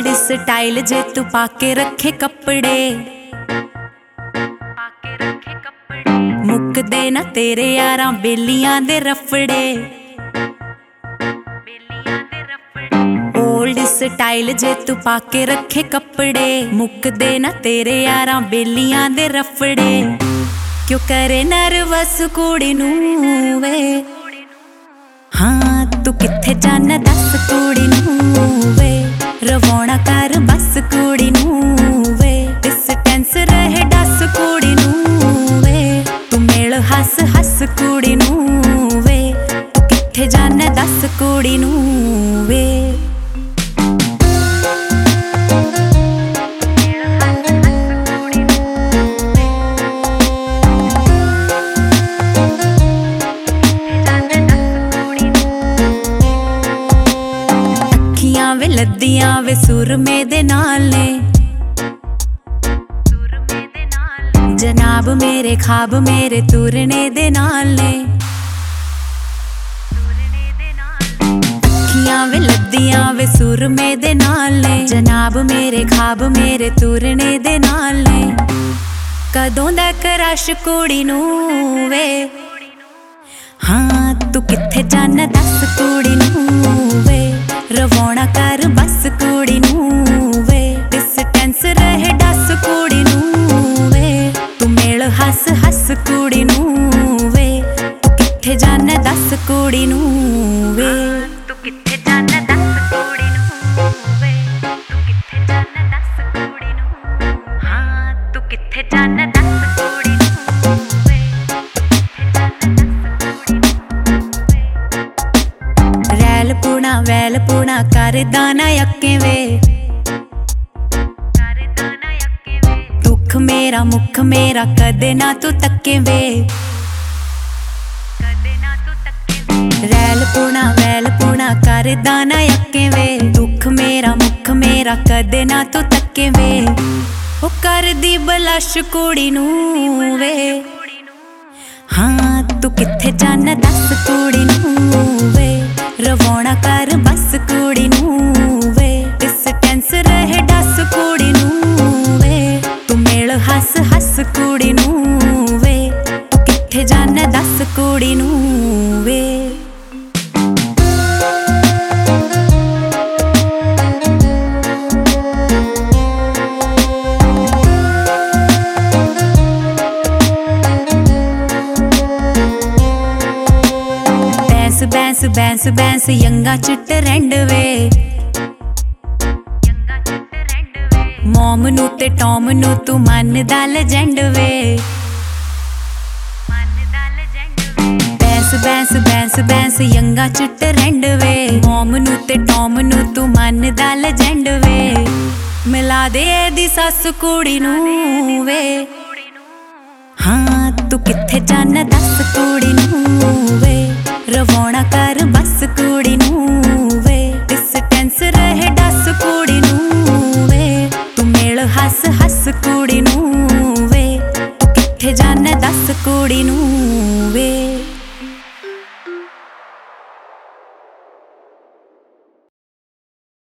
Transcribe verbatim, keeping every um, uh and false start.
Old style जे तू पाके रखे कपड़े, मुकदे ना तेरे यारां बेलियां दे रफड़े। ओल्ड स्टाइल जे तू पाके रखे कपड़े, मुकदे ना तेरे यारां बेलियां दे रफड़े। क्यों करे नर्वस कुड़ी नू वे, हाँ तू किथे जाना दस कुड़ी नू वे। रवाना कर बस कुड़ी नू वे, डिस्टेंस रहे दस कुड़ी नू वे। तू मेल हस हस कुड़ी नू वे, तू किथे जाना दस कुड़ी नू वे। वे लद्दियां वे सुरमे दे नाल ने, जनाब मेरे ख्वाब मेरे तुरने दे नाल ने। अखियां वे लद्दियां वे सुरमे दे नाल ने, जनाब मेरे ख्वाब मेरे तुरने दे नाल ने। कदों दा क्रश कुड़ी नू वे, हाँ तू किथे जाना दस कुड़ी नू वे। रवाना कर बस कुड़ी नू वे, डिस्टेंस रहे दस कुड़ी नू वे। तू मेल हस हस कुड़ी नू वे, तू किथे जाना दस कुड़ी नू वे। तू किथे जाना दस कुड़ी नू वे, तू किथे जाना दस कुड़ी नू। हाँ तू किथे जाना दस कुड़ी नू वे, रैल पुणा वैल पुणा कर दाना यक्के वे। दुख मेरा मुख मेरा कदे ना तू तक्के वे। रैल पुणा वैल पुणा कर दाना यक्के वे। दुख मेरा मुख मेरा कदे ना तू तक्के वे। ओ कर दी बलश कुड़ी नू वे, हाँ तू किथे जाना दस कुड़ी नू वे। रवाना कर बस कुड़ी नू वे, डिस्टेंस रहे दस कुड़ी नू वे। तू मेल हस हस कुड़ी नू वे, तू किथे जाना दस कुड़ी नू वे। बैंस बैंस बैंस यंगा च ट्रेंड वे। मॉम नू ते टॉम नू तू मनदा लेजेंड वे। बैंस बैंस बैंस बैंस यंगा च ट्रेंड वे। मॉम नू ते टॉम नू तू मनदा लेजेंड वे। मिला दे दी सस कुड़ी नू वे, हाँ तू किथे जाना दस कुड़ी नू वे। रवाना कर बस कुड़ी नू वे, डिस्टेंस रहे